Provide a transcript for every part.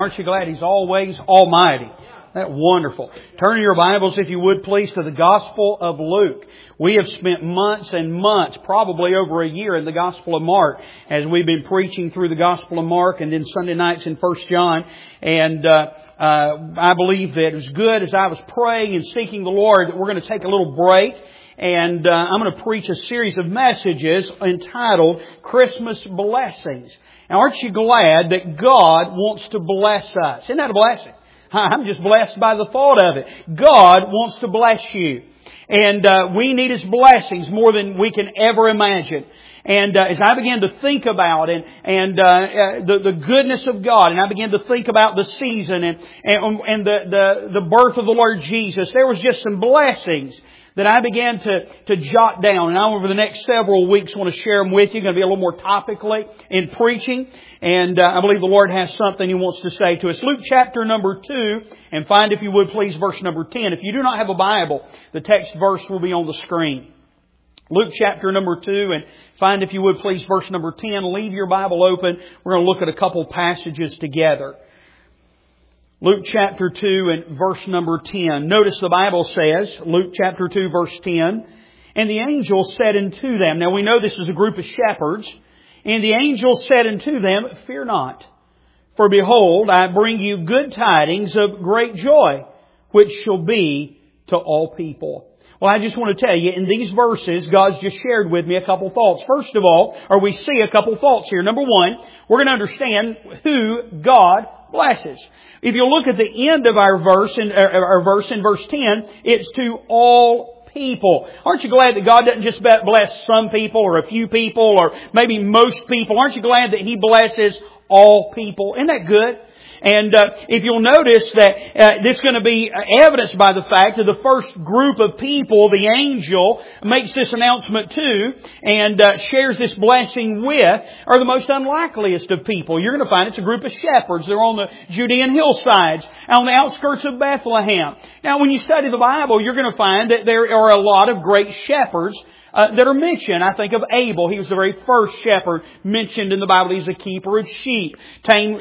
Aren't you glad He's always almighty? That's wonderful. Turn in your Bibles, if you would please, to the Gospel of Luke. We have spent months and months, probably over a year, in the Gospel of Mark as we've been preaching through the Gospel of Mark and then Sunday nights in 1 John. And I believe that as good as I was praying and seeking the Lord, that we're going to take a little break. And I'm going to preach a series of messages entitled Christmas Blessings. Now, aren't you glad that God wants to bless us? Isn't that a blessing? I'm just blessed by the thought of it. God wants to bless you. And we need His blessings more than we can ever imagine. And as I began to think about the goodness of God, and I began to think about the season and the birth of the Lord Jesus, there was just some blessings that I began to jot down. And I, over the next several weeks, want to share them with you. Going to be a little more topically in preaching. And I believe the Lord has something He wants to say to us. Luke chapter number 2, and find, if you would please, verse number 10. If you do not have a Bible, the text verse will be on the screen. Luke chapter number 2, and find, if you would please, verse number 10. Leave your Bible open. We're going to look at a couple passages together. Luke chapter 2 and verse number 10. Notice the Bible says, Luke chapter 2 verse 10, and the angel said unto them. Now we know this is a group of shepherds. And the angel said unto them, Fear not, for behold, I bring you good tidings of great joy, which shall be to all people. Well, I just want to tell you, in these verses, God's just shared with me a couple thoughts. First of all, we see a couple thoughts here. Number one, we're going to understand who God blesses. If you look at the end of our verse in verse 10, it's to all people. Aren't you glad that God doesn't just bless some people or a few people or maybe most people? Aren't you glad that He blesses all people? Isn't that good? And if you'll notice that this is going to be evidenced by the fact that the first group of people, the angel makes this announcement to and shares this blessing with, are the most unlikeliest of people. You're going to find it's a group of shepherds. They're on the Judean hillsides, on the outskirts of Bethlehem. Now, when you study the Bible, you're going to find that there are a lot of great shepherds that are mentioned. I think of Abel. He was the very first shepherd mentioned in the Bible. He's a keeper of sheep. Cain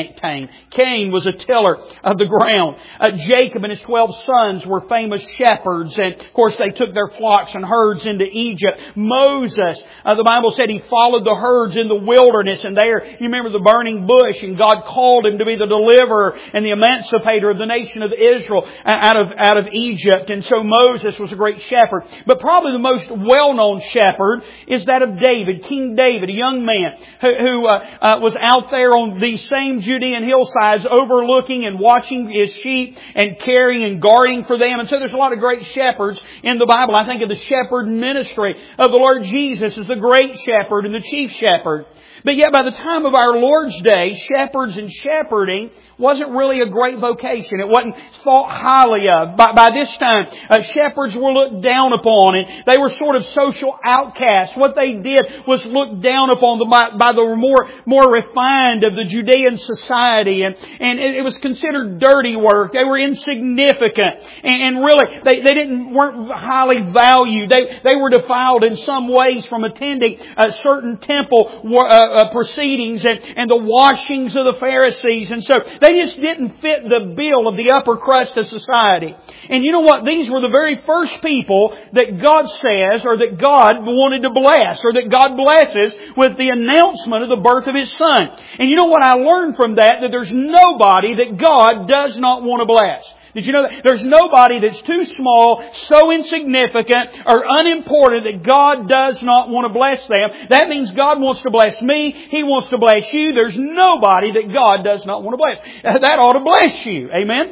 was a tiller of the ground. Jacob and his 12 sons were famous shepherds. And of course they took their flocks and herds into Egypt. Moses, the Bible said he followed the herds in the wilderness. And there, you remember the burning bush. And God called him to be the deliverer and the emancipator of the nation of Israel out of Egypt. And so Moses was a great shepherd. But probably the most well-known shepherd is that of David, King David, a young man who was out there on these same Judean hillsides overlooking and watching his sheep and caring and guarding for them. And so there's a lot of great shepherds in the Bible. I think of the shepherd ministry of the Lord Jesus as the great shepherd and the chief shepherd. But yet by the time of our Lord's day, shepherds and shepherding wasn't really a great vocation. It wasn't thought highly of. By this time, shepherds were looked down upon, and they were sort of social outcasts. What they did was looked down upon by the more refined of the Judean society, and it was considered dirty work. They were insignificant, and really they weren't highly valued. They were defiled in some ways from attending certain temple proceedings and the washings of the Pharisees, and so they just didn't fit the bill of the upper crust of society. And you know what? These were the very first people that God says, or that God wanted to bless, or that God blesses with the announcement of the birth of His Son. And you know what I learned from that? That there's nobody that God does not want to bless. Did you know that? There's nobody that's too small, so insignificant, or unimportant that God does not want to bless them. That means God wants to bless me. He wants to bless you. There's nobody that God does not want to bless. That ought to bless you. Amen?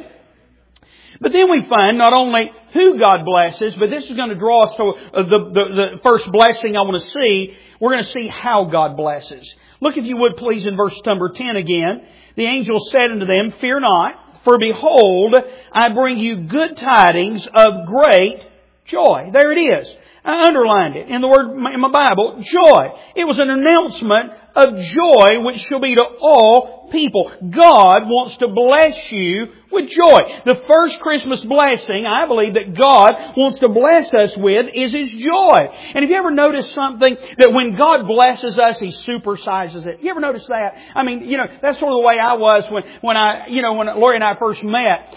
But then we find not only who God blesses, but this is going to draw us to the first blessing I want to see. We're going to see how God blesses. Look, if you would please, in verse number 10 again. The angel said unto them, Fear not. For behold, I bring you good tidings of great joy. There it is. I underlined it in my Bible, joy. It was an announcement of joy which shall be to all people. God wants to bless you with joy. The first Christmas blessing, I believe, that God wants to bless us with is His joy. And have you ever noticed something that when God blesses us, He supersizes it? You ever notice that? I mean, that's sort of the way I was when Lori and I first met.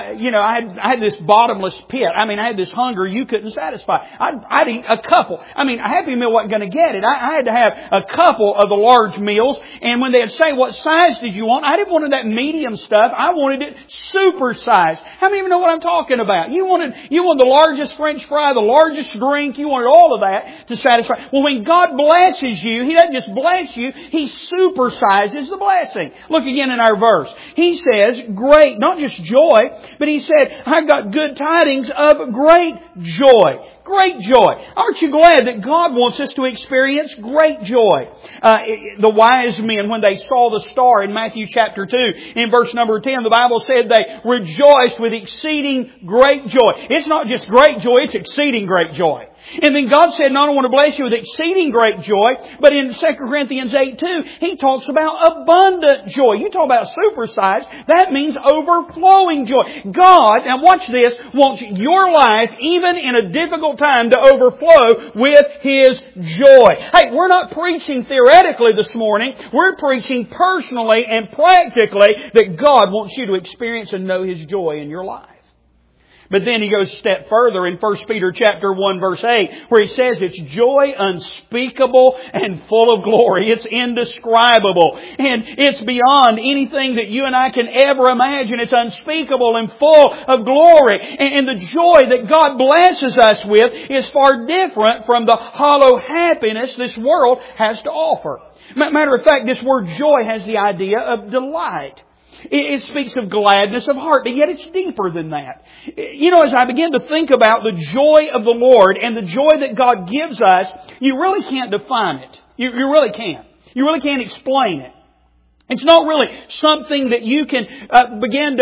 I had this bottomless pit. I mean, I had this hunger you couldn't satisfy. I'd eat a couple. I mean, a Happy Meal wasn't going to get it. I had to have a couple of the large meals. And when they'd say, what size did you want? I didn't want that medium stuff. I wanted it supersized. How many of you know what I'm talking about? You wanted the largest French fry, the largest drink. You wanted all of that to satisfy. Well, when God blesses you, He doesn't just bless you. He supersizes the blessing. Look again in our verse. He says, great, not just joy, but He said, I've got good tidings of great joy. Great joy. Aren't you glad that God wants us to experience great joy? The wise men, when they saw the star in Matthew chapter 2, in verse number 10, the Bible said they rejoiced with exceeding great joy. It's not just great joy, it's exceeding great joy. And then God said, not only want to bless you with exceeding great joy, but in 2 Corinthians 8:2, He talks about abundant joy. You talk about supersized, that means overflowing joy. God, now watch this, wants your life, even in a difficult time, to overflow with His joy. Hey, we're not preaching theoretically this morning. We're preaching personally and practically that God wants you to experience and know His joy in your life. But then He goes a step further in 1 Peter chapter 1 verse 8, where He says it's joy unspeakable and full of glory. It's indescribable. And it's beyond anything that you and I can ever imagine. It's unspeakable and full of glory. And the joy that God blesses us with is far different from the hollow happiness this world has to offer. Matter of fact, this word joy has the idea of delight. It speaks of gladness of heart, but yet it's deeper than that. As I begin to think about the joy of the Lord and the joy that God gives us, you really can't define it. You really can't. You really can't explain it. It's not really something that you can begin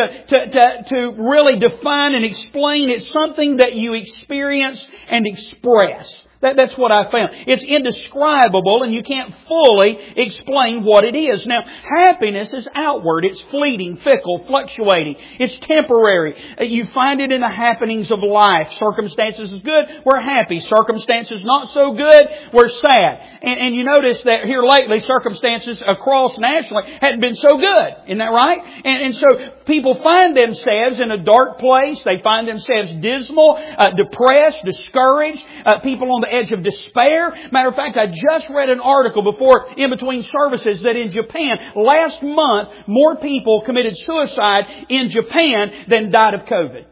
to really define and explain. It's something that you experience and express. That's what I found. It's indescribable and you can't fully explain what it is. Now, happiness is outward. It's fleeting, fickle, fluctuating. It's temporary. You find it in the happenings of life. Circumstances is good, we're happy. Circumstances not so good, we're sad. And you notice that here lately, circumstances across nationally hadn't been so good. Isn't that right? And so people find themselves in a dark place. They find themselves dismal, depressed, discouraged. People on the edge of despair. Matter of fact, I just read an article in between services that in Japan, last month, more people committed suicide in Japan than died of COVID.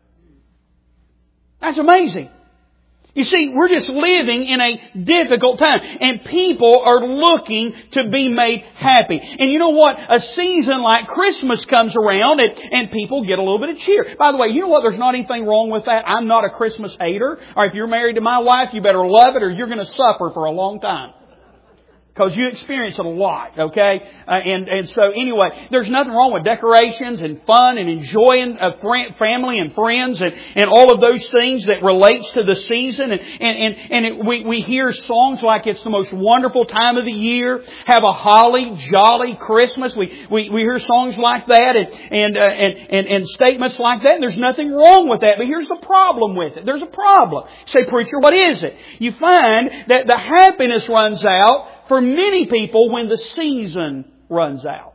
That's amazing. You see, we're just living in a difficult time. And people are looking to be made happy. And you know what? A season like Christmas comes around and people get a little bit of cheer. By the way, you know what? There's not anything wrong with that. I'm not a Christmas hater. Or if you're married to my wife, you better love it or you're going to suffer for a long time. Because you experience it a lot, okay? And so anyway, there's nothing wrong with decorations and fun and enjoying family and friends and all of those things that relates to the season. We hear songs like it's the most wonderful time of the year. Have a holly jolly Christmas. We hear songs like that and statements like that. And there's nothing wrong with that. But here's the problem with it. There's a problem. Say, preacher, what is it? You find that the happiness runs out for many people when the season runs out.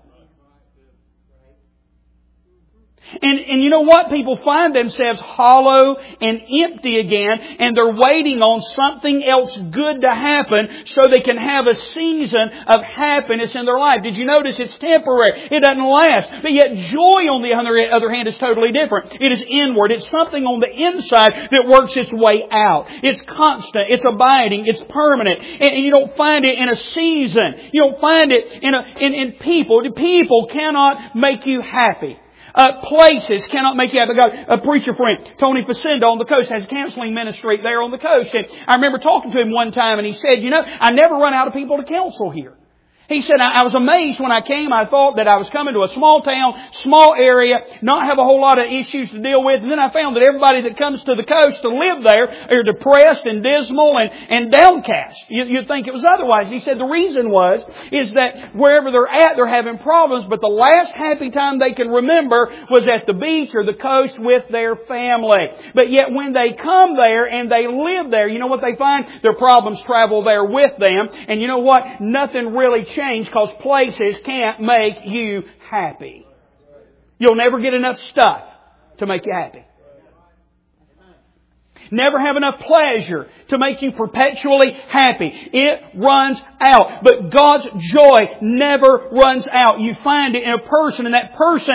And you know what? People find themselves hollow and empty again, and they're waiting on something else good to happen so they can have a season of happiness in their life. Did you notice it's temporary? It doesn't last. But yet joy, on the other hand, is totally different. It is inward. It's something on the inside that works its way out. It's constant. It's abiding. It's permanent. And you don't find it in a season. You don't find it in people. People cannot make you happy. Places cannot make you happy. I got a preacher friend, Tony Facenda, on the coast, has a counseling ministry there on the coast. And I remember talking to him one time and he said, I never run out of people to counsel here. He said, I was amazed when I came. I thought that I was coming to a small town, small area, not have a whole lot of issues to deal with. And then I found that everybody that comes to the coast to live there are depressed and dismal and downcast. You'd think it was otherwise. He said the reason is that wherever they're at, they're having problems, but the last happy time they can remember was at the beach or the coast with their family. But yet when they come there and they live there, you know what they find? Their problems travel there with them. And you know what? Nothing really change because places can't make you happy. You'll never get enough stuff to make you happy. Never have enough pleasure to make you perpetually happy. It runs out. But God's joy never runs out. You find it in a person, and that person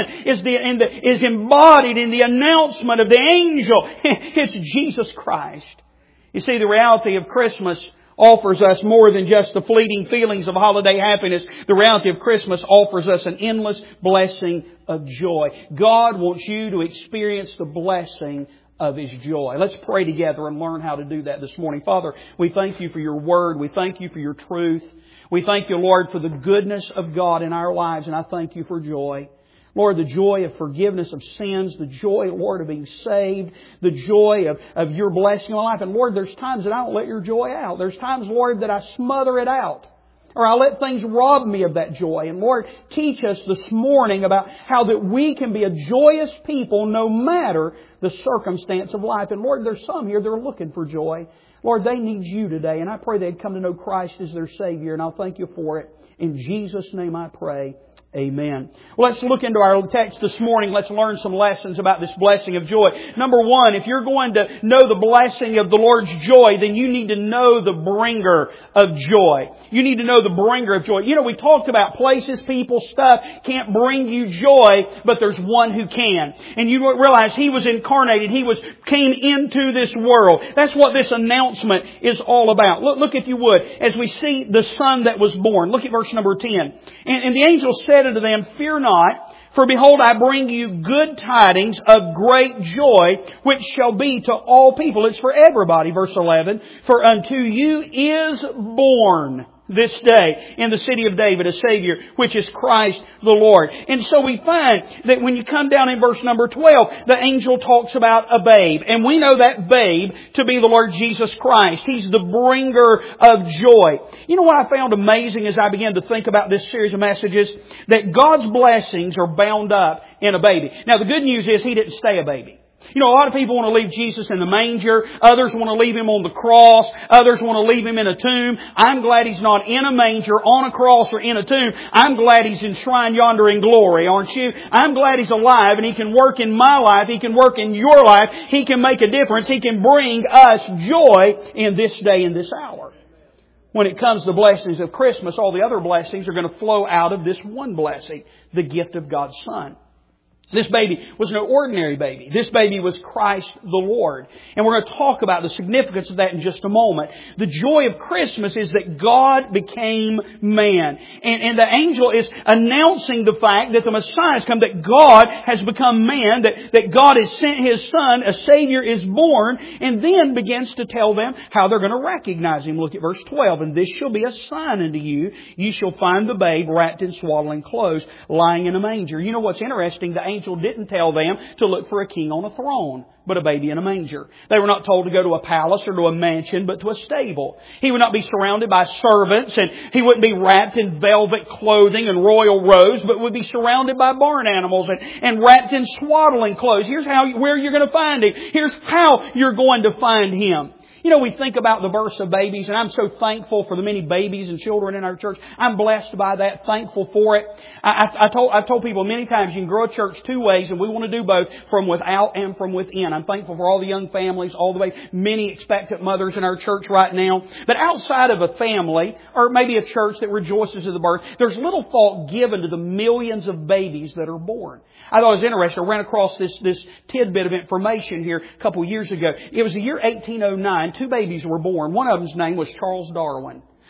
is embodied in the announcement of the angel. It's Jesus Christ. You see, the reality of Christmas offers us more than just the fleeting feelings of holiday happiness. The reality of Christmas offers us an endless blessing of joy. God wants you to experience the blessing of His joy. Let's pray together and learn how to do that this morning. Father, we thank You for Your Word. We thank You for Your truth. We thank You, Lord, for the goodness of God in our lives, and I thank You for joy. Lord, the joy of forgiveness of sins, the joy, Lord, of being saved, the joy of Your blessing in my life. And Lord, there's times that I don't let Your joy out. There's times, Lord, that I smother it out. Or I let things rob me of that joy. And Lord, teach us this morning about how that we can be a joyous people no matter the circumstance of life. And Lord, there's some here that are looking for joy. Lord, they need You today. And I pray they'd come to know Christ as their Savior. And I'll thank You for it. In Jesus' name I pray. Amen. Well, let's look into our text this morning. Let's learn some lessons about this blessing of joy. Number one, if you're going to know the blessing of the Lord's joy, then you need to know the bringer of joy. You need to know the bringer of joy. You know, we talked about places, people, stuff can't bring you joy, but there's one who can. And you realize He was incarnated. He came into this world. That's what this announcement is all about. Look if you would, as we see the Son that was born. Look at verse number 10. And the angel said unto them, Fear not, for behold, I bring you good tidings of great joy, which shall be to all people. It's for everybody. Verse 11, For unto you is born this day in the city of David a Savior, which is Christ the Lord. And so we find that when you come down in verse number 12, the angel talks about a babe. And we know that babe to be the Lord Jesus Christ. He's the bringer of joy. You know what I found amazing as I began to think about this series of messages? That God's blessings are bound up in a baby. Now the good news is He didn't stay a baby. You know, a lot of people want to leave Jesus in the manger. Others want to leave Him on the cross. Others want to leave Him in a tomb. I'm glad He's not in a manger, on a cross, or in a tomb. I'm glad He's enshrined yonder in glory, aren't you? I'm glad He's alive and He can work in my life. He can work in your life. He can make a difference. He can bring us joy in this day and this hour. When it comes to the blessings of Christmas, all the other blessings are going to flow out of this one blessing, the gift of God's Son. This baby was no ordinary baby. This baby was Christ the Lord. And we're going to talk about the significance of that in just a moment. The joy of Christmas is that God became man. And the angel is announcing the fact that the Messiah has come, that God has become man, that God has sent His Son, a Savior is born, and then begins to tell them how they're going to recognize Him. Look at verse 12. And this shall be a sign unto you. You shall find the babe wrapped in swaddling clothes, lying in a manger. You know what's interesting? The angel didn't tell them to look for a king on a throne, but a baby in a manger. They were not told to go to a palace or to a mansion, but to a stable. He would not be surrounded by servants, and He wouldn't be wrapped in velvet clothing and royal robes, but would be surrounded by barn animals and wrapped in swaddling clothes. Here's where you're going to find Him. Here's how you're going to find Him. You know, we think about the birth of babies, and I'm so thankful for the many babies and children in our church. I'm blessed by that, thankful for it. I've told people many times you can grow a church two ways, and we want to do both, from without and from within. I'm thankful for all the young families, all the way, many expectant mothers in our church right now. But outside of a family, or maybe a church that rejoices at the birth, there's little thought given to the millions of babies that are born. I thought it was interesting. I ran across this tidbit of information here a couple of years ago. It was the year 1809. Two babies were born. One of them's name was Charles Darwin.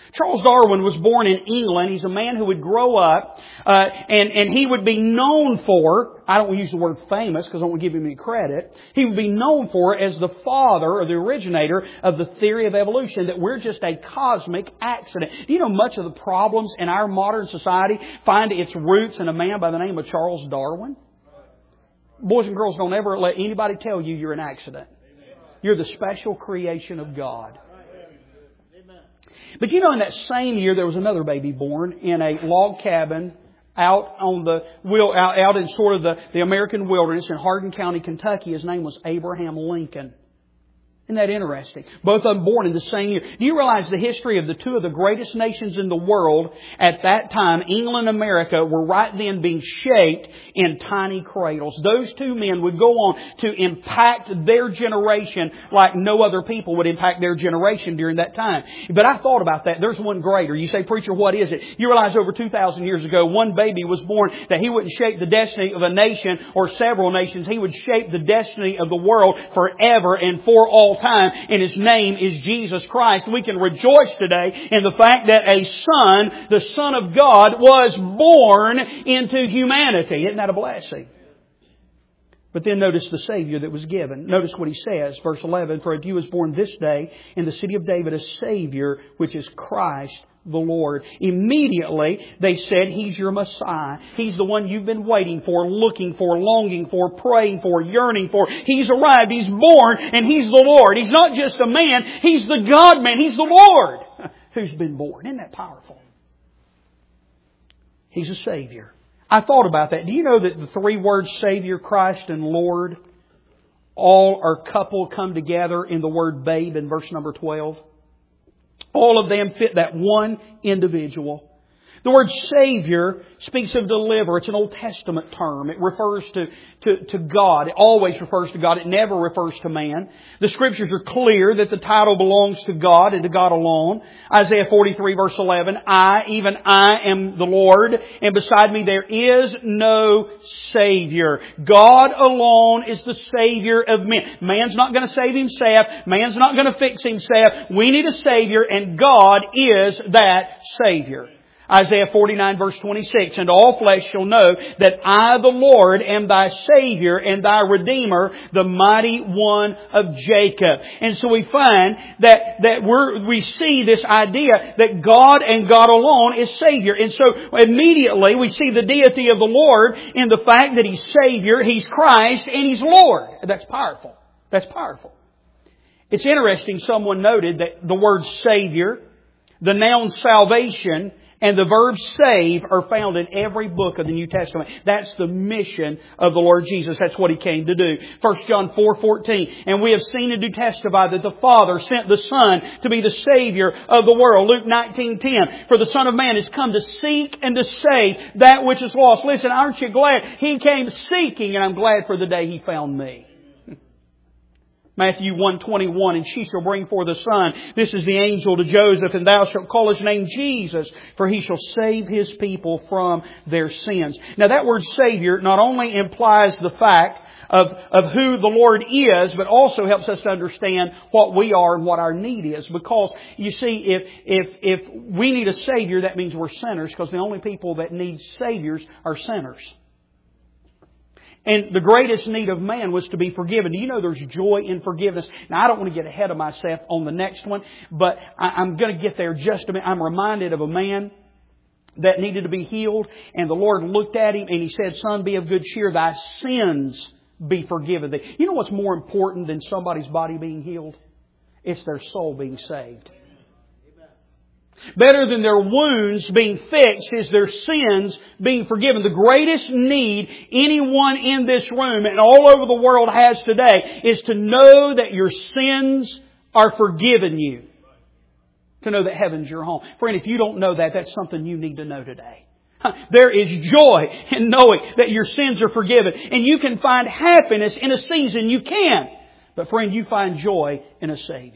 Charles Darwin was born in England. He's a man who would grow up, and he would be known for, I don't use the word famous because I don't want to give him any credit, he would be known for as the father or the originator of the theory of evolution, that we're just a cosmic accident. Do you know much of the problems in our modern society find its roots in a man by the name of Charles Darwin? Boys and girls, don't ever let anybody tell you you're an accident. You're the special creation of God. But you know, in that same year, there was another baby born in a log cabin out in sort of the American wilderness in Hardin County, Kentucky. His name was Abraham Lincoln. Isn't that interesting? Both of them born in the same year. Do you realize the history of the two of the greatest nations in the world at that time, England and America, were right then being shaped in tiny cradles? Those two men would go on to impact their generation like no other people would impact their generation during that time. But I thought about that. There's one greater. You say, preacher, what is it? You realize over 2,000 years ago, one baby was born that he wouldn't shape the destiny of a nation or several nations. He would shape the destiny of the world forever and for all time, and His name is Jesus Christ. We can rejoice today in the fact that a Son, the Son of God, was born into humanity. Isn't that a blessing? But then notice the Savior that was given. Notice what He says, verse 11, "For unto you is born this day in the city of David a Savior, which is Christ the Lord." Immediately they said, He's your Messiah. He's the one you've been waiting for, looking for, longing for, praying for, yearning for. He's arrived. He's born, and He's the Lord. He's not just a man. He's the God-man. He's the Lord who's been born. Isn't that powerful? He's a Savior. I thought about that. Do you know that the three words Savior, Christ, and Lord all are coupled, come together in the word babe in verse number 12? All of them fit that one individual. The word Savior speaks of deliverer. It's an Old Testament term. It refers to God. It always refers to God. It never refers to man. The Scriptures are clear that the title belongs to God and to God alone. Isaiah 43 verse 11, even I am the Lord, and beside me there is no Savior. God alone is the Savior of men. Man's not going to save himself. Man's not going to fix himself. We need a Savior, and God is that Savior. Isaiah 49 verse 26, "And all flesh shall know that I, the Lord, am thy Savior and thy Redeemer, the mighty one of Jacob." And so we find that we see this idea that God and God alone is Savior. And so immediately we see the deity of the Lord in the fact that He's Savior, He's Christ, and He's Lord. That's powerful. That's powerful. It's interesting, someone noted that the word Savior, the noun salvation, and the verb save are found in every book of the New Testament. That's the mission of the Lord Jesus. That's what He came to do. 1 John 4:14. "And we have seen and do testify that the Father sent the Son to be the Savior of the world." Luke 19:10. "For the Son of Man is come to seek and to save that which is lost." Listen, aren't you glad He came seeking, and I'm glad for the day He found me. Matthew 1:21, "And she shall bring forth a son. This is the angel to Joseph, and thou shalt call his name Jesus, for he shall save his people from their sins." Now that word Savior not only implies the fact of who the Lord is, but also helps us to understand what we are and what our need is. Because, you see, if we need a Savior, that means we're sinners, because the only people that need Saviors are sinners. And the greatest need of man was to be forgiven. Do you know there's joy in forgiveness? Now, I don't want to get ahead of myself on the next one, but I'm going to get there just a minute. I'm reminded of a man that needed to be healed, and the Lord looked at him and He said, "Son, be of good cheer. Thy sins be forgiven thee." You know what's more important than somebody's body being healed? It's their soul being saved. Better than their wounds being fixed is their sins being forgiven. The greatest need anyone in this room and all over the world has today is to know that your sins are forgiven you. To know that heaven's your home. Friend, if you don't know that, that's something you need to know today. There is joy in knowing that your sins are forgiven. And you can find happiness in a season. You can. But friend, you find joy in a Savior.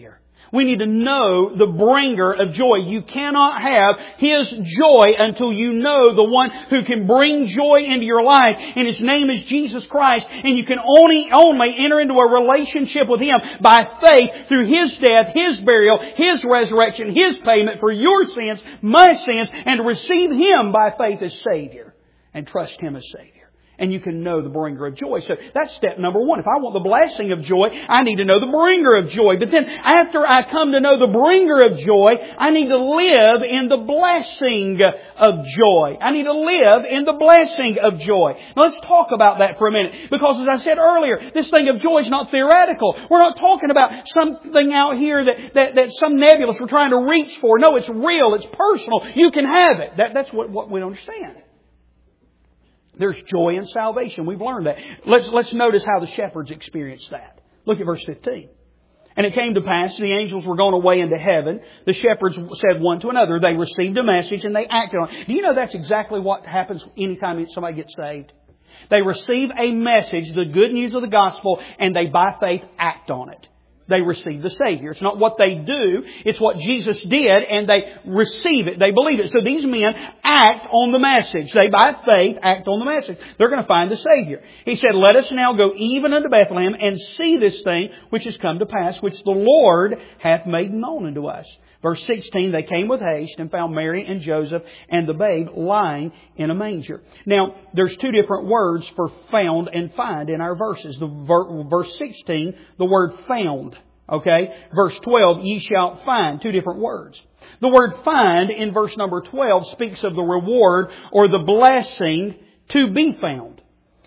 We need to know the bringer of joy. You cannot have His joy until you know the one who can bring joy into your life. And His name is Jesus Christ. And you can only enter into a relationship with Him by faith through His death, His burial, His resurrection, His payment for your sins, my sins, and to receive Him by faith as Savior and trust Him as Savior. And you can know the bringer of joy. So that's step number one. If I want the blessing of joy, I need to know the bringer of joy. But then after I come to know the bringer of joy, I need to live in the blessing of joy. I need to live in the blessing of joy. Now let's talk about that for a minute. Because as I said earlier, this thing of joy is not theoretical. We're not talking about something out here that some nebulous we're trying to reach for. No, it's real. It's personal. You can have it. That's what we understand. There's joy in salvation. We've learned that. Let's notice how the shepherds experienced that. Look at verse 15. And it came to pass, the angels were gone away into heaven. The shepherds said one to another. They received a message and they acted on it. Do you know that's exactly what happens anytime somebody gets saved? They receive a message, the good news of the gospel, and they by faith act on it. They receive the Savior. It's not what they do. It's what Jesus did, and they receive it. They believe it. So these men act on the message. They, by faith, act on the message. They're going to find the Savior. He said, let us now go even unto Bethlehem and see this thing which is come to pass, which the Lord hath made known unto us. Verse 16, they came with haste and found Mary and Joseph and the babe lying in a manger. Now, there's two different words for found and find in our verses. Verse 16, the word found. Okay? Verse 12, ye shall find. Two different words. The word find in verse number 12 speaks of the reward or the blessing to be found.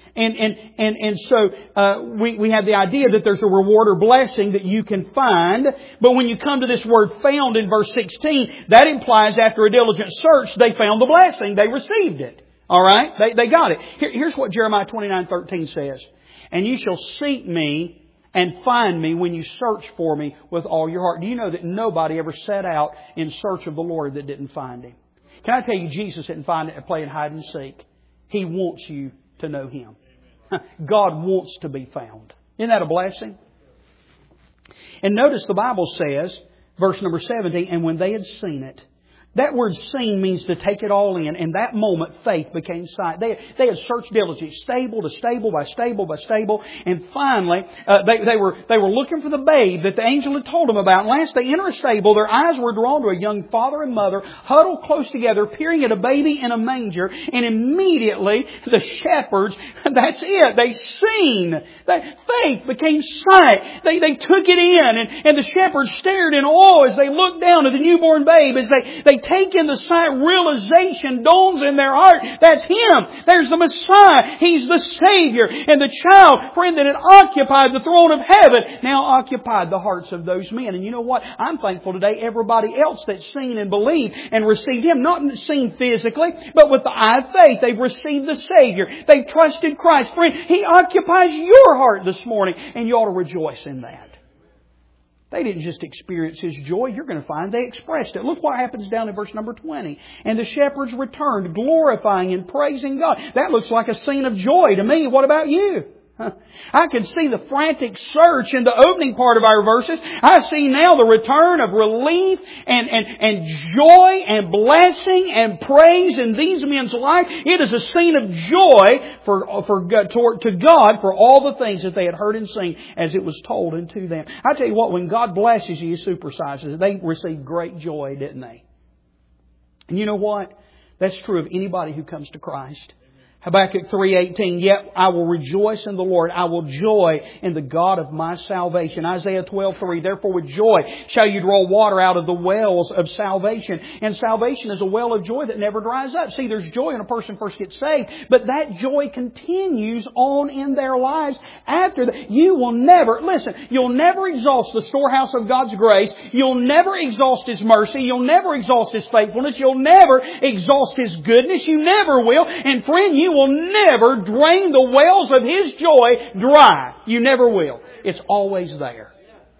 And so we have the idea that there's a reward or blessing that you can find. But when you come to this word found in verse 16, that implies after a diligent search, they found the blessing. They received it. All right? They got it. Here's what Jeremiah 29:13 says. And you shall seek me and find me when you search for me with all your heart. Do you know that nobody ever set out in search of the Lord that didn't find Him? Can I tell you, Jesus didn't find it playing hide and seek. He wants you to know Him. God wants to be found. Isn't that a blessing? And notice the Bible says, verse number 17, and when they had seen it. That word seen means to take it all in. In that moment, faith became sight. They had searched diligently, stable to stable by stable by stable. And finally, they were looking for the babe that the angel had told them about. And last they enter a stable, their eyes were drawn to a young father and mother, huddled close together, peering at a baby in a manger. And immediately, the shepherds, that's it. They seen. Faith became sight. They took it in. And the shepherds stared in awe as they looked down at the newborn babe, as they take in the sight, realization dawns in their heart. That's Him. There's the Messiah. He's the Savior. And the child, friend, that had occupied the throne of heaven, now occupied the hearts of those men. And you know what? I'm thankful today everybody else that's seen and believed and received Him, not seen physically, but with the eye of faith. They've received the Savior. They've trusted Christ. Friend, He occupies your heart this morning, and you ought to rejoice in that. They didn't just experience His joy. You're going to find they expressed it. Look what happens down in verse number 20. And the shepherds returned, glorifying and praising God. That looks like a scene of joy to me. What about you? I can see the frantic search in the opening part of our verses. I see now the return of relief and joy and blessing and praise in these men's life. It is a scene of joy to God for all the things that they had heard and seen as it was told unto them. I tell you what, when God blesses you, He supersizes it. They received great joy, didn't they? And you know what? That's true of anybody who comes to Christ. Habakkuk 3:18, yet I will rejoice in the Lord. I will joy in the God of my salvation. Isaiah 12:3, therefore with joy shall you draw water out of the wells of salvation. And salvation is a well of joy that never dries up. See, there's joy when a person first gets saved, but that joy continues on in their lives after that. You'll never exhaust the storehouse of God's grace. You'll never exhaust His mercy. You'll never exhaust His faithfulness. You'll never exhaust His goodness. You never will. And friend, you will never drain the wells of His joy dry. You never will. It's always there.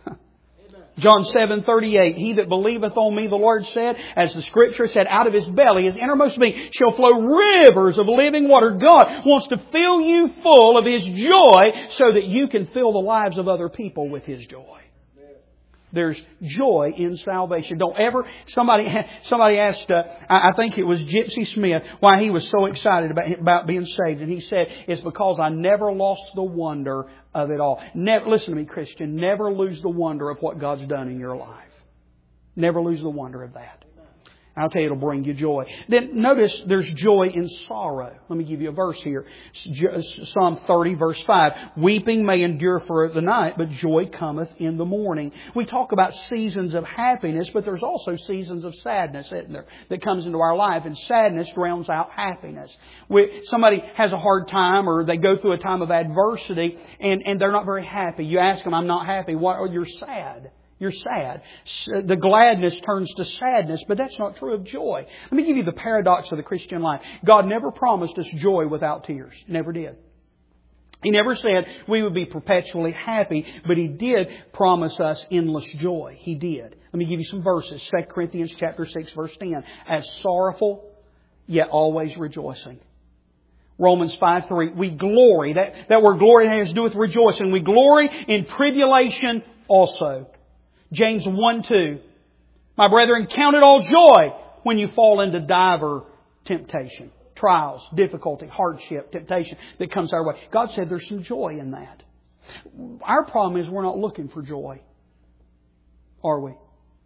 John 7:38, he that believeth on me, the Lord said, as the Scripture said, out of his belly, his innermost being, shall flow rivers of living water. God wants to fill you full of His joy so that you can fill the lives of other people with His joy. There's joy in salvation. Don't ever, somebody asked, I think it was Gypsy Smith, why he was so excited about being saved. And he said, it's because I never lost the wonder of it all. Listen to me, Christian. Never lose the wonder of what God's done in your life. Never lose the wonder of that. I'll tell you, it'll bring you joy. Then notice there's joy in sorrow. Let me give you a verse here. Psalm 30 verse 5. Weeping may endure for the night, but joy cometh in the morning. We talk about seasons of happiness, but there's also seasons of sadness, isn't there, that comes into our life. And sadness drowns out happiness. Somebody has a hard time or they go through a time of adversity and they're not very happy. You ask them, I'm not happy. You're sad. You're sad. The gladness turns to sadness, but that's not true of joy. Let me give you the paradox of the Christian life. God never promised us joy without tears. Never did. He never said we would be perpetually happy, but He did promise us endless joy. He did. Let me give you some verses. 2 Corinthians chapter 6 verse 10. As sorrowful, yet always rejoicing. Romans 5:3. We glory. That word glory has to do with rejoicing. We glory in tribulation also. James 1:2. My brethren, count it all joy when you fall into diver temptation, trials, difficulty, hardship, temptation that comes our way. God said there's some joy in that. Our problem is we're not looking for joy. Are we?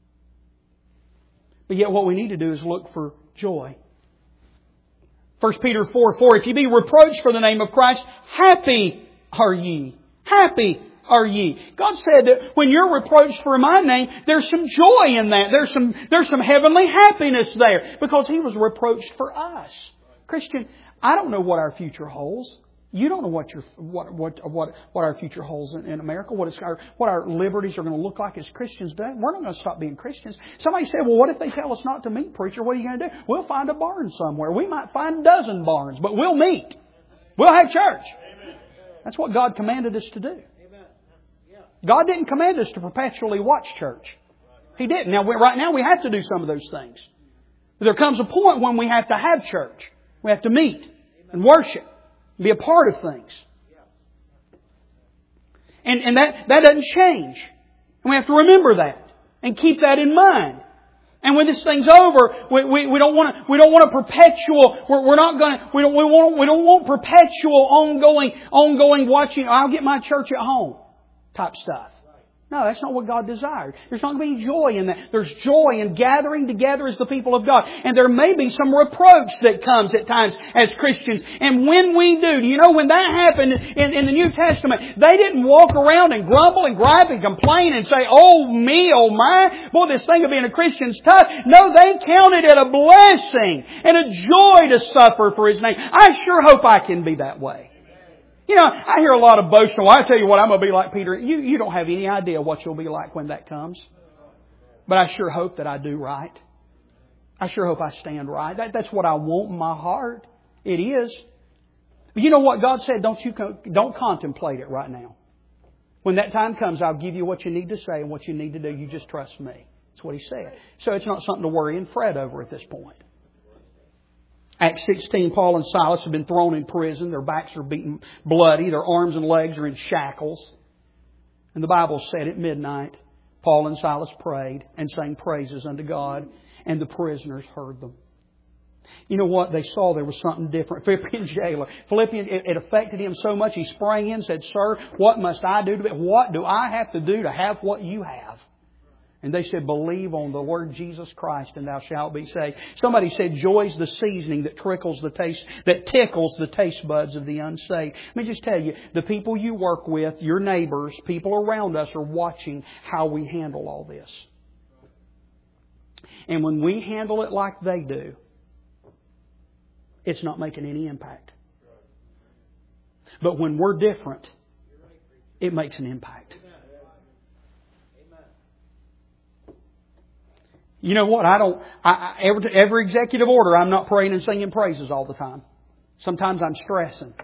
But yet what we need to do is look for joy. 1 Peter 4:4. If you be reproached for the name of Christ, happy are ye. Happy are ye. God said that when you're reproached for my name, there's some joy in that. There's some heavenly happiness there. Because He was reproached for us. Christian, I don't know what our future holds. You don't know what our future holds in America, what our liberties are going to look like as Christians today. We're not going to stop being Christians. Somebody said, well, what if they tell us not to meet, preacher? What are you going to do? We'll find a barn somewhere. We might find a dozen barns, but we'll meet. We'll have church. That's what God commanded us to do. God didn't command us to perpetually watch church. He didn't. Now, right now we have to do some of those things. But there comes a point when we have to have church. We have to meet and worship. Be a part of things. And that doesn't change. And we have to remember that. And keep that in mind. And when this thing's over, we don't want a perpetual, we don't want perpetual ongoing watching, I'll get my church at home type stuff. No, that's not what God desired. There's not going to be joy in that. There's joy in gathering together as the people of God. And there may be some reproach that comes at times as Christians. And when we do you know when that happened in the New Testament, they didn't walk around and grumble and gripe and complain and say, oh me, oh my, boy, this thing of being a Christian's tough. No, they counted it a blessing and a joy to suffer for His name. I sure hope I can be that way. You know, I hear a lot of boasting. Well, I tell you what, I'm going to be like Peter. You don't have any idea what you'll be like when that comes. But I sure hope that I do right. I sure hope I stand right. That's what I want in my heart. It is. But you know what God said? Don't contemplate it right now. When that time comes, I'll give you what you need to say and what you need to do. You just trust me. That's what He said. So it's not something to worry and fret over at this point. Acts 16, Paul and Silas have been thrown in prison. Their backs are beaten bloody. Their arms and legs are in shackles. And the Bible said at midnight, Paul and Silas prayed and sang praises unto God. And the prisoners heard them. You know what? They saw there was something different. Philippian jailer. It affected him so much. He sprang in and said, Sir, what must I do to it? What do I have to do to have what you have? And they said, believe on the Lord Jesus Christ and thou shalt be saved. Somebody said, joy's the seasoning that tickles the taste buds of the unsaved. Let me just tell you, the people you work with, your neighbors, people around us are watching how we handle all this. And when we handle it like they do, it's not making any impact. But when we're different, it makes an impact. You know what? Every executive order, I'm not praying and singing praises all the time. Sometimes I'm stressing.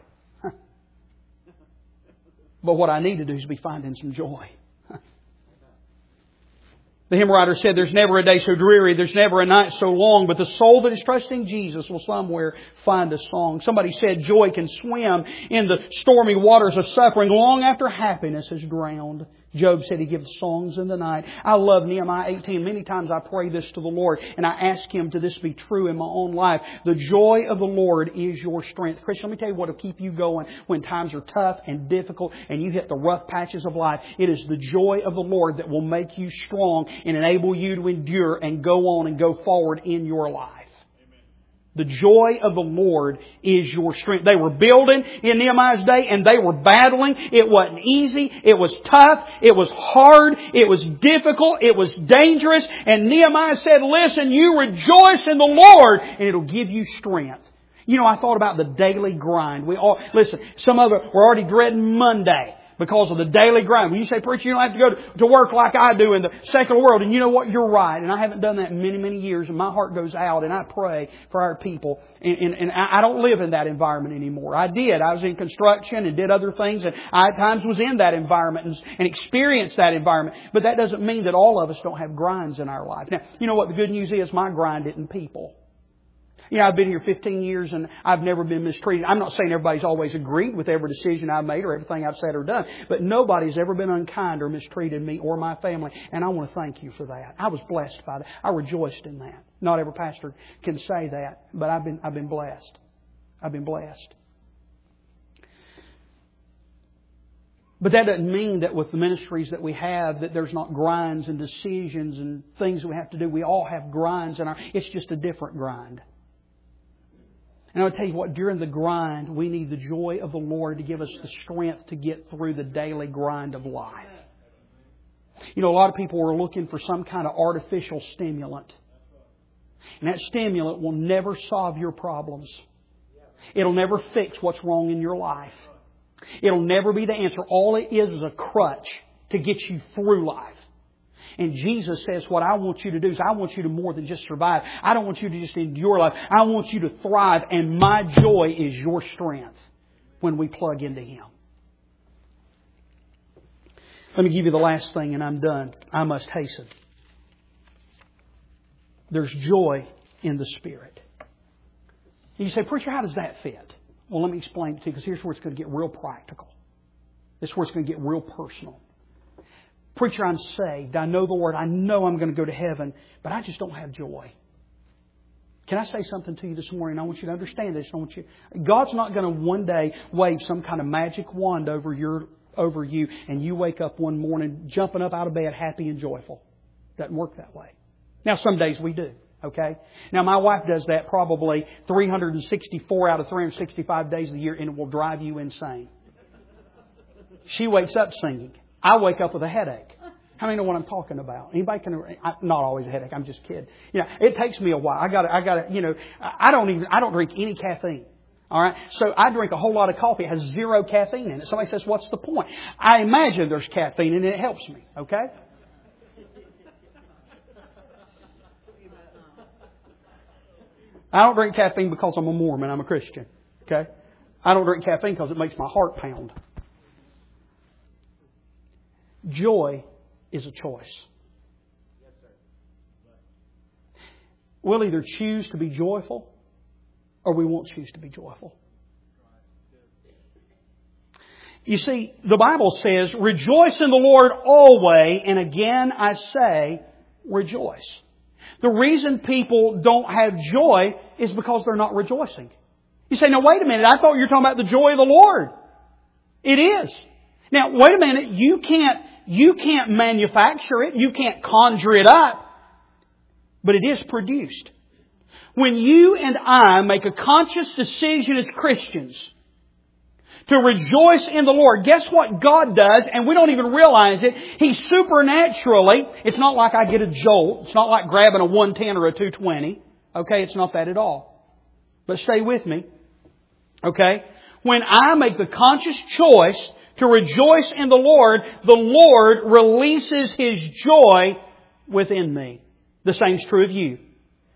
But what I need to do is be finding some joy. The hymn writer said, there's never a day so dreary, there's never a night so long, but the soul that is trusting Jesus will somewhere find a song. Somebody said joy can swim in the stormy waters of suffering long after happiness has drowned. Job said He gives songs in the night. I love Nehemiah 18. Many times I pray this to the Lord and I ask Him to this be true in my own life. The joy of the Lord is your strength. Christian, let me tell you what will keep you going when times are tough and difficult and you hit the rough patches of life. It is the joy of the Lord that will make you strong and enable you to endure and go on and go forward in your life. The joy of the Lord is your strength. They were building in Nehemiah's day and they were battling. It wasn't easy. It was tough. It was hard. It was difficult. It was dangerous. And Nehemiah said, listen, you rejoice in the Lord and it'll give you strength. You know, I thought about the daily grind. Listen, some of it, we're already dreading Monday because of the daily grind. When you say, preacher, you don't have to go to work like I do in the secular world. And you know what? You're right. And I haven't done that in many, many years. And my heart goes out and I pray for our people. And I don't live in that environment anymore. I did. I was in construction and did other things. And I at times was in that environment and experienced that environment. But that doesn't mean that all of us don't have grinds in our life. Now, you know what the good news is? My grind isn't people. You know, I've been here 15 years and I've never been mistreated. I'm not saying everybody's always agreed with every decision I've made or everything I've said or done, but nobody's ever been unkind or mistreated me or my family, and I want to thank you for that. I was blessed by that. I rejoiced in that. Not every pastor can say that, but I've been blessed. I've been blessed. But that doesn't mean that with the ministries that we have that there's not grinds and decisions and things we have to do. We all have grinds it's just a different grind. And I'll tell you what, during the grind, we need the joy of the Lord to give us the strength to get through the daily grind of life. You know, a lot of people are looking for some kind of artificial stimulant. And that stimulant will never solve your problems. It'll never fix what's wrong in your life. It'll never be the answer. All it is a crutch to get you through life. And Jesus says, what I want you to do is I want you to more than just survive. I don't want you to just endure life. I want you to thrive. And my joy is your strength when we plug into Him. Let me give you the last thing and I'm done. I must hasten. There's joy in the Spirit. And you say, preacher, how does that fit? Well, let me explain it to you because here's where it's going to get real practical. This is where it's going to get real personal. Preacher, I'm saved. I know the Word. I know I'm going to go to heaven, but I just don't have joy. Can I say something to you this morning? I want you to understand this. God's not going to one day wave some kind of magic wand over you and you wake up one morning jumping up out of bed happy and joyful. Doesn't work that way. Now, some days we do. Okay? Now, my wife does that probably 364 out of 365 days of the year, and it will drive you insane. She wakes up singing. I wake up with a headache. How many know what I'm talking about? Anybody can? Not always a headache. I'm just kidding. You know, it takes me a while. I gotta. You know, I don't drink any caffeine. All right. So I drink a whole lot of coffee. It has zero caffeine in it. Somebody says, "What's the point?" I imagine there's caffeine in it. It helps me. Okay. I don't drink caffeine because I'm a Mormon. I'm a Christian. Okay. I don't drink caffeine because it makes my heart pound. Joy is a choice. Yes, sir. We'll either choose to be joyful or we won't choose to be joyful. You see, the Bible says, rejoice in the Lord always, and again I say, rejoice. The reason people don't have joy is because they're not rejoicing. You say, now wait a minute, I thought you were talking about the joy of the Lord. It is. Now, wait a minute, you can't manufacture it. You can't conjure it up. But it is produced. When you and I make a conscious decision as Christians to rejoice in the Lord, guess what God does? And we don't even realize it. He supernaturally, it's not like I get a jolt. It's not like grabbing a 110 or a 220. Okay, it's not that at all. But stay with me. Okay? When I make the conscious choice to rejoice in the Lord releases His joy within me. The same is true of you.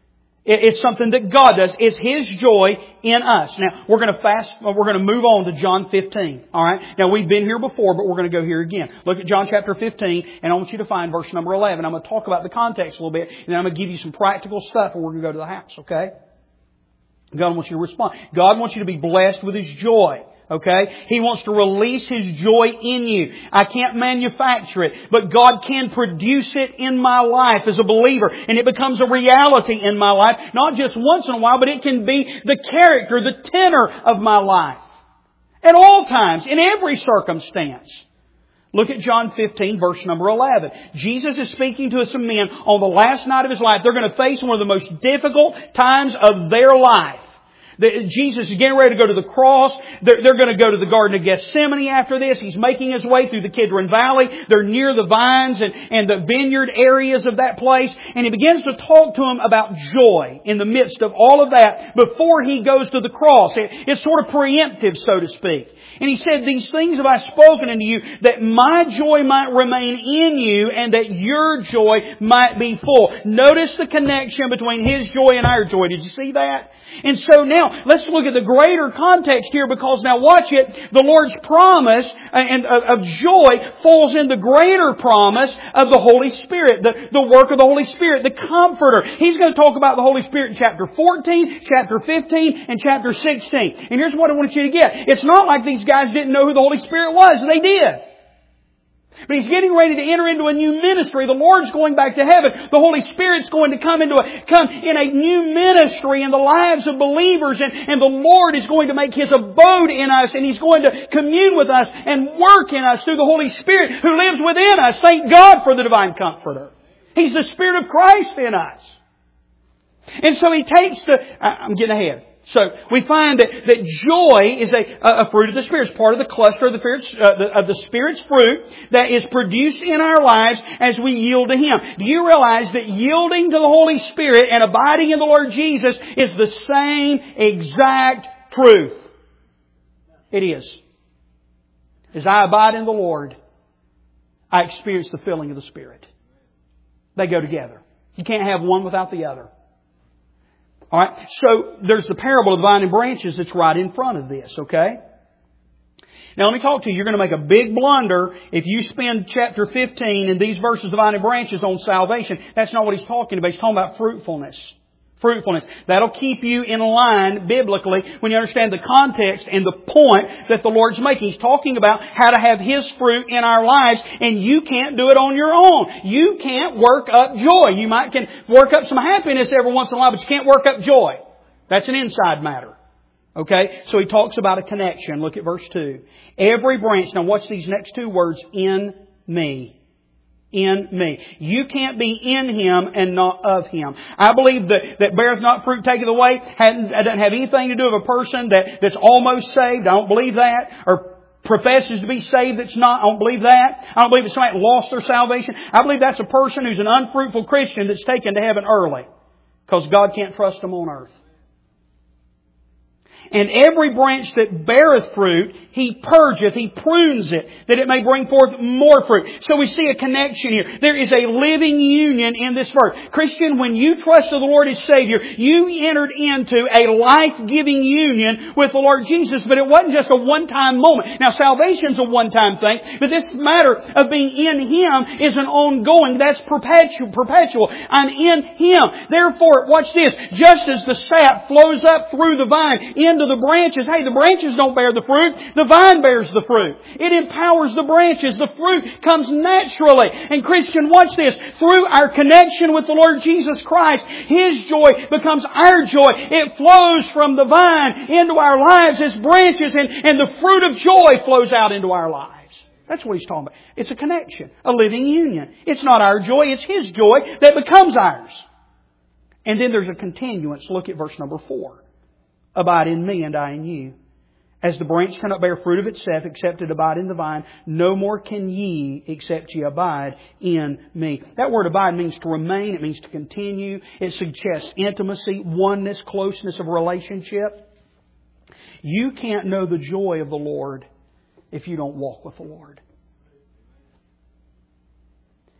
It's something that God does. It's His joy in us. Now, we're going to move on to John 15. Alright? Now, we've been here before, but we're going to go here again. Look at John chapter 15, and I want you to find verse number 11. I'm going to talk about the context a little bit, and then I'm going to give you some practical stuff, and we're going to go to the house, okay? God wants you to respond. God wants you to be blessed with His joy. Okay? He wants to release His joy in you. I can't manufacture it, but God can produce it in my life as a believer. And it becomes a reality in my life, not just once in a while, but it can be the character, the tenor of my life. At all times, in every circumstance. Look at John 15, verse number 11. Jesus is speaking to some men on the last night of His life. They're going to face one of the most difficult times of their life. Jesus is getting ready to go to the cross. They're going to go to the Garden of Gethsemane after this. He's making His way through the Kidron Valley. They're near the vines and the vineyard areas of that place. And He begins to talk to them about joy in the midst of all of that before He goes to the cross. It's sort of preemptive, so to speak. And He said, "These things have I spoken unto you, that my joy might remain in you, and that your joy might be full." Notice the connection between His joy and our joy. Did you see that? And so now, let's look at the greater context here, because now watch it, the Lord's promise and of joy falls in the greater promise of the Holy Spirit, the work of the Holy Spirit, the Comforter. He's going to talk about the Holy Spirit in chapter 14, chapter 15, and chapter 16. And here's what I want you to get. It's not like these guys didn't know who the Holy Spirit was. They did. But He's getting ready to enter into a new ministry. The Lord's going back to heaven. The Holy Spirit's going to come in a new ministry in the lives of believers. And the Lord is going to make His abode in us. And He's going to commune with us and work in us through the Holy Spirit who lives within us. Thank God for the divine Comforter. He's the Spirit of Christ in us. And so He takes I'm getting ahead. So we find that joy is a fruit of the Spirit. It's part of the cluster of the Spirit's fruit that is produced in our lives as we yield to Him. Do you realize that yielding to the Holy Spirit and abiding in the Lord Jesus is the same exact truth? It is. As I abide in the Lord, I experience the filling of the Spirit. They go together. You can't have one without the other. Alright, so there's the parable of the vine and branches that's right in front of this, okay? Now let me talk to you. You're going to make a big blunder if you spend chapter 15 and these verses of the vine and branches on salvation. That's not what He's talking about. He's talking about fruitfulness. Fruitfulness. That'll keep you in line biblically when you understand the context and the point that the Lord's making. He's talking about how to have His fruit in our lives, and you can't do it on your own. You can't work up joy. You can work up some happiness every once in a while, but you can't work up joy. That's an inside matter. Okay? So He talks about a connection. Look at verse 2. Every branch, now watch these next two words, in me. In me. You can't be in Him and not of Him. I believe that beareth not fruit taketh away. Doesn't have anything to do with a person that's almost saved. I don't believe that. Or professes to be saved that's not. I don't believe that. I don't believe that somebody lost their salvation. I believe that's a person who's an unfruitful Christian that's taken to heaven early. Because God can't trust them on earth. And every branch that beareth fruit, He purgeth, He prunes it, that it may bring forth more fruit. So we see a connection here. There is a living union in this verse. Christian, when you trusted the Lord as Savior, you entered into a life-giving union with the Lord Jesus. But it wasn't just a one-time moment. Now, salvation's a one-time thing, but this matter of being in Him is an ongoing. That's perpetual. I'm in Him. Therefore, watch this. Just as the sap flows up through the vine into the branches. Hey, the branches don't bear the fruit. The vine bears the fruit. It empowers the branches. The fruit comes naturally. And Christian, watch this. Through our connection with the Lord Jesus Christ, His joy becomes our joy. It flows from the vine into our lives as branches, and the fruit of joy flows out into our lives. That's what He's talking about. It's a connection. A living union. It's not our joy. It's His joy that becomes ours. And then there's a continuance. Look at verse number 4. Abide in me and I in you. As the branch cannot bear fruit of itself except it abide in the vine, no more can ye except ye abide in me. That word abide means to remain. It means to continue. It suggests intimacy, oneness, closeness of relationship. You can't know the joy of the Lord if you don't walk with the Lord.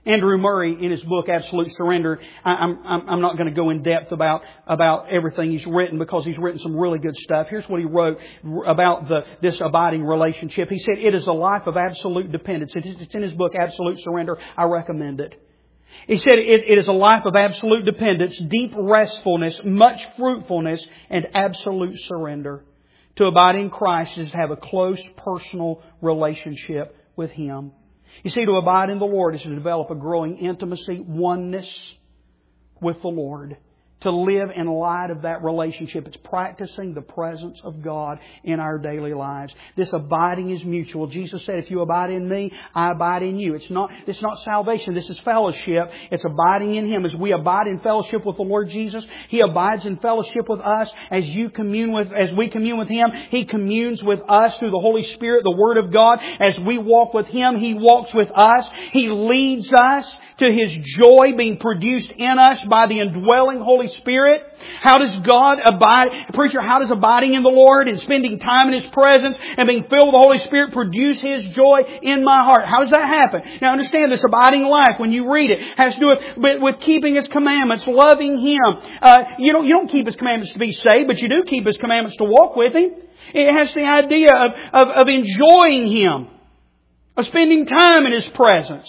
Andrew Murray, in his book Absolute Surrender, I'm not going to go in depth about everything he's written because he's written some really good stuff. Here's what he wrote about this abiding relationship. He said, it is a life of absolute dependence. It's in his book Absolute Surrender. I recommend it. He said it is a life of absolute dependence, deep restfulness, much fruitfulness, and absolute surrender. To abide in Christ is to have a close personal relationship with Him. You see, to abide in the Lord is to develop a growing intimacy, oneness with the Lord. To live in light of that relationship. It's practicing the presence of God in our daily lives. This abiding is mutual. Jesus said, if you abide in me, I abide in you. It's not salvation. This is fellowship. It's abiding in Him. As we abide in fellowship with the Lord Jesus, He abides in fellowship with us. As we commune with Him, He communes with us through the Holy Spirit, the Word of God. As we walk with Him, He walks with us. He leads us to His joy being produced in us by the indwelling Holy Spirit. How does God abide? Preacher, how does abiding in the Lord and spending time in His presence and being filled with the Holy Spirit produce His joy in my heart? How does that happen? Now understand, this abiding life, when you read it, has to do with keeping His commandments, loving Him. You don't keep His commandments to be saved, but you do keep His commandments to walk with Him. It has the idea of enjoying Him, of spending time in His presence.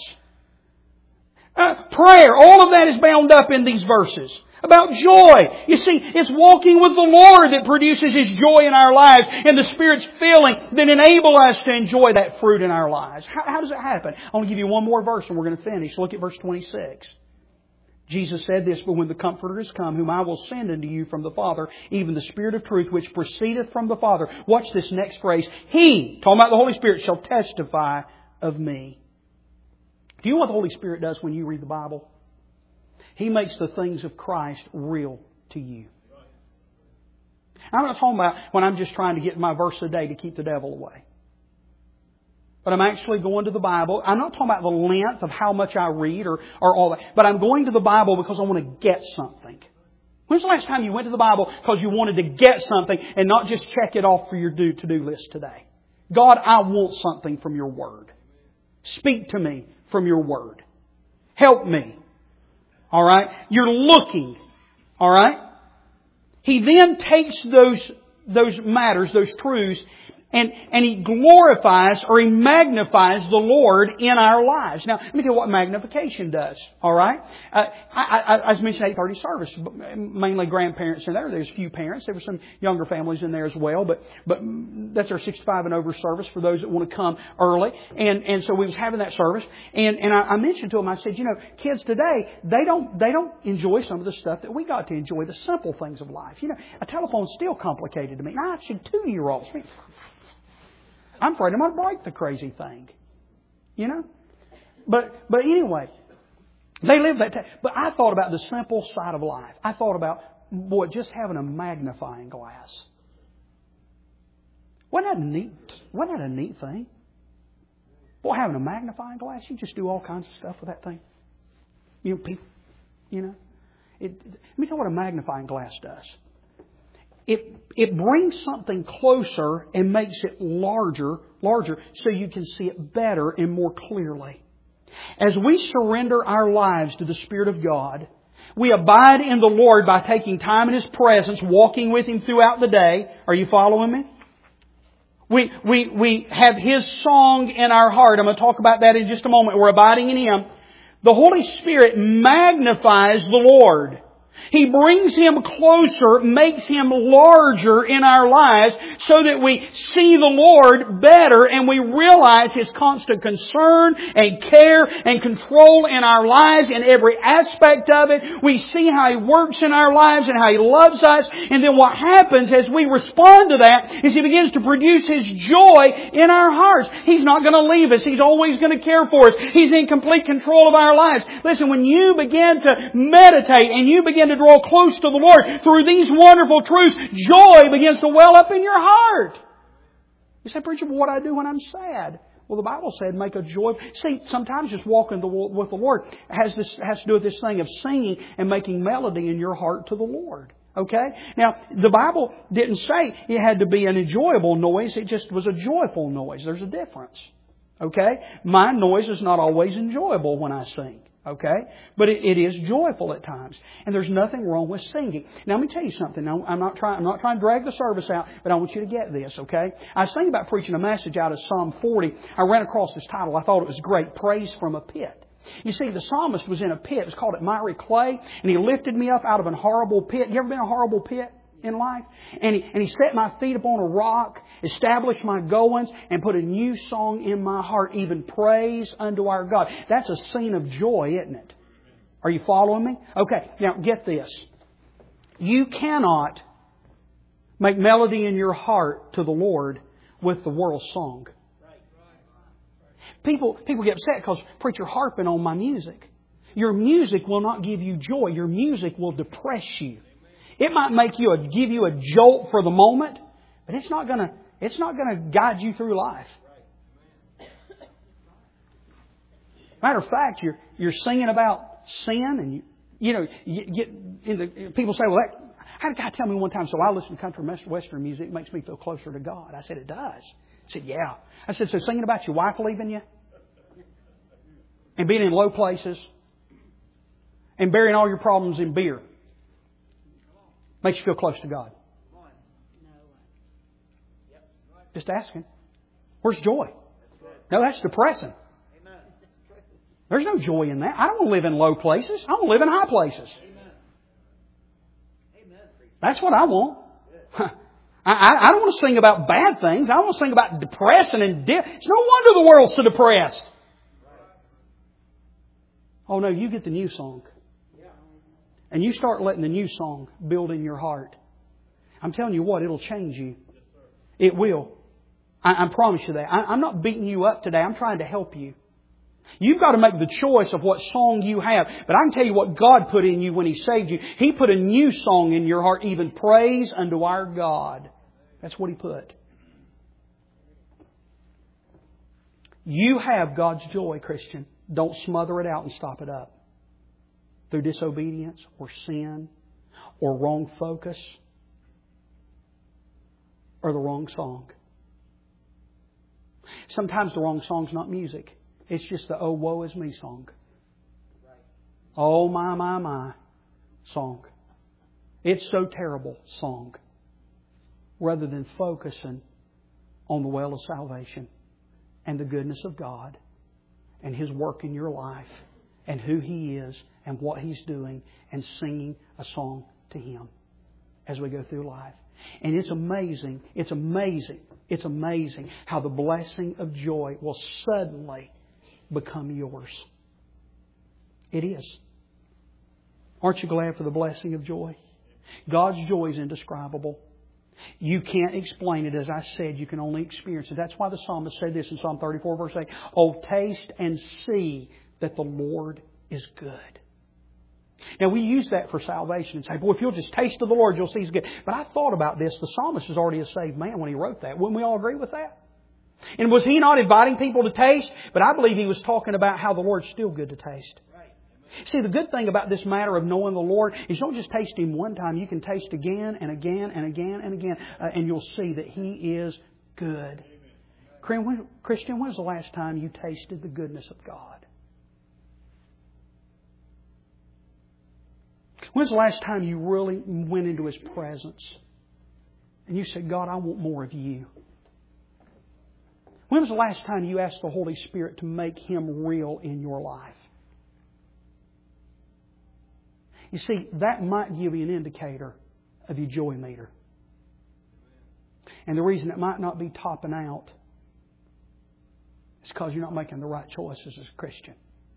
Prayer, all of that is bound up in these verses. About joy. You see, it's walking with the Lord that produces His joy in our lives and the Spirit's filling that enable us to enjoy that fruit in our lives. How does it happen? I want to give you one more verse and we're going to finish. Look at verse 26. Jesus said this, but when the Comforter is come, whom I will send unto you from the Father, even the Spirit of truth which proceedeth from the Father. Watch this next phrase. He, talking about the Holy Spirit, shall testify of me. Do you know what the Holy Spirit does when you read the Bible? He makes the things of Christ real to you. I'm not talking about when I'm just trying to get my verse a day to keep the devil away. But I'm actually going to the Bible. I'm not talking about the length of how much I read or all that. But I'm going to the Bible because I want to get something. When's the last time you went to the Bible because you wanted to get something and not just check it off for your to-do list today? God, I want something from Your Word. Speak to me from Your Word. Help me. All right? You're looking. All right? He then takes those matters, those truths, and He glorifies or He magnifies the Lord in our lives. Now, let me tell you what magnification does. All right? I mentioned 8:30 service, mainly grandparents in there. There's a few parents. There were some younger families in there as well, but that's our 65 and over service for those that want to come early. And so we was having that service, and I mentioned to them, I said, kids today, they don't enjoy some of the stuff that we got to enjoy, the simple things of life. A telephone's still complicated to me. Now I see 2-year-olds. I'm afraid I'm going to break the crazy thing. But anyway, they live that time. But I thought about the simple side of life. I thought about, just having a magnifying glass. Wasn't that a neat thing? Having a magnifying glass, you just do all kinds of stuff with that thing. People, let me tell you what a magnifying glass does. It brings something closer and makes it larger so you can see it better and more clearly. As we surrender our lives to the Spirit of God, we abide in the Lord by taking time in His presence, walking with Him throughout the day. Are you following me? We have His song in our heart. I'm going to talk about that in just a moment. We're abiding in Him. The Holy Spirit magnifies the Lord. He brings Him closer, makes Him larger in our lives so that we see the Lord better and we realize His constant concern and care and control in our lives in every aspect of it. We see how He works in our lives and how He loves us. And then what happens as we respond to that is He begins to produce His joy in our hearts. He's not going to leave us. He's always going to care for us. He's in complete control of our lives. Listen, when you begin to meditate and you begin to draw close to the Lord through these wonderful truths, joy begins to well up in your heart. You say, preacher, what do I do when I'm sad? Well, the Bible said make a joy. See, sometimes just walking with the Lord has to do with this thing of singing and making melody in your heart to the Lord. Okay? Now, the Bible didn't say it had to be an enjoyable noise. It just was a joyful noise. There's a difference. Okay? My noise is not always enjoyable when I sing. Okay? But it is joyful at times. And there's nothing wrong with singing. Now let me tell you something. Now, I'm not trying to drag the service out, but I want you to get this, okay? I was thinking about preaching a message out of Psalm 40. I ran across this title. I thought it was great. Praise from a Pit. You see, the psalmist was in a pit. It was called it miry clay. And he lifted me up out of a horrible pit. You ever been in a horrible pit in life? And he set my feet upon a rock, established my goings, and put a new song in my heart, even praise unto our God. That's a scene of joy, isn't it? Are you following me? Okay, now get this. You cannot make melody in your heart to the Lord with the world's song. People get upset because, preacher, harping on my music. Your music will not give you joy. Your music will depress you. It might give you a jolt for the moment, but it's not going to guide you through life. Matter of fact, you're singing about sin, and you get in the. People say, "Well, I had a guy tell me one time, so I listen to country western music. It makes me feel closer to God." I said, "It does." He said, "Yeah." I said, "So singing about your wife leaving you, and being in low places, and burying all your problems in beer, makes you feel close to God?" Just asking. Where's joy? No, that's depressing. There's no joy in that. I don't want to live in low places. I want to live in high places. That's what I want. I don't want to sing about bad things. I want to sing about depressing and it's no wonder the world's so depressed. Oh no, you get the new song. And you start letting the new song build in your heart. I'm telling you what, it'll change you. It will. I promise you that. I'm not beating you up today. I'm trying to help you. You've got to make the choice of what song you have. But I can tell you what God put in you when He saved you. He put a new song in your heart, even praise unto our God. That's what He put. You have God's joy, Christian. Don't smother it out and stop it up through disobedience or sin or wrong focus or the wrong song. Sometimes the wrong song's not music. It's just the "oh, woe is me" song. Oh, my song. It's so terrible song. Rather than focusing on the well of salvation and the goodness of God and His work in your life and who He is and what He's doing and singing a song to Him as we go through life. And it's amazing how the blessing of joy will suddenly become yours. It is. Aren't you glad for the blessing of joy? God's joy is indescribable. You can't explain it. As I said, you can only experience it. That's why the psalmist said this in Psalm 34 verse 8. "Oh, taste and see that the Lord is good." Now we use that for salvation and say, "Boy, if you'll just taste of the Lord, you'll see He's good." But I thought about this. The psalmist was already a saved man when he wrote that. Wouldn't we all agree with that? And was he not inviting people to taste? But I believe he was talking about how the Lord's still good to taste. See, the good thing about this matter of knowing the Lord is you don't just taste Him one time. You can taste again and again and again and again. And you'll see that He is good. Christian, when was the last time you tasted the goodness of God? When was the last time you really went into His presence and you said, "God, I want more of You"? When was the last time you asked the Holy Spirit to make Him real in your life? You see, that might give you an indicator of your joy meter. And the reason it might not be topping out is because you're not making the right choices as a Christian.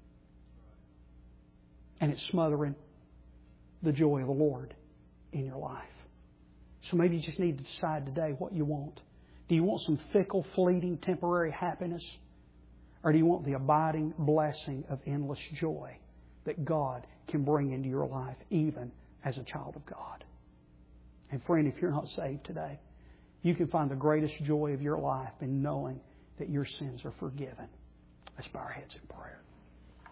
And it's smothering the joy of the Lord in your life. So maybe you just need to decide today what you want. Do you want some fickle, fleeting, temporary happiness? Or do you want the abiding blessing of endless joy that God can bring into your life, even as a child of God? And friend, if you're not saved today, you can find the greatest joy of your life in knowing that your sins are forgiven. Let's bow our heads in prayer.